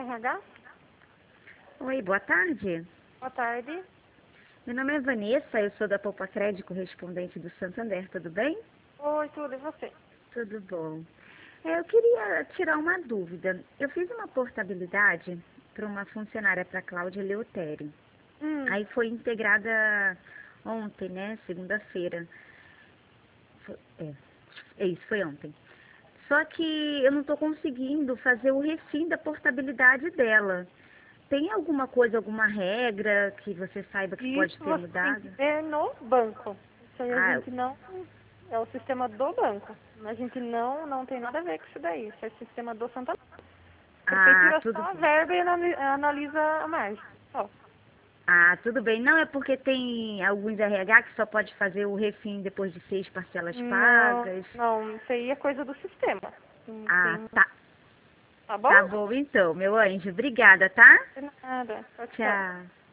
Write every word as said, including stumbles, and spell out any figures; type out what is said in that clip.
R H? Oi, boa tarde. Boa tarde. Meu nome é Vanessa, eu sou da Poupa Crédito, correspondente do Santander, tudo bem? Oi, tudo, e você? Tudo bom. É, Eu queria tirar uma dúvida. Eu fiz uma portabilidade para uma funcionária, para Cláudia Leuteri. Hum, Aí foi integrada ontem, né, segunda-feira. Foi- É, é isso, foi ontem. Só que eu não estou conseguindo fazer o refim da portabilidade dela. Tem alguma coisa, alguma regra que você saiba que pode isso ter você tem que mudado? ver no banco. Isso aí a Ah, gente não... É o sistema do banco. A gente não, não tem nada a ver com isso daí. Isso é o sistema do Santander. A ah, prefeitura tudo só a bem. verba e anali- analisa a margem. Só. Ah, tudo bem. Não, é porque tem alguns R H que só pode fazer o refim depois de seis parcelas Não, pagas. não, isso aí é coisa do sistema. Não Ah, tem... tá. Tá bom? Tá bom então, meu anjo. Obrigada, tá? De nada. Tchau, tchau. Tchau.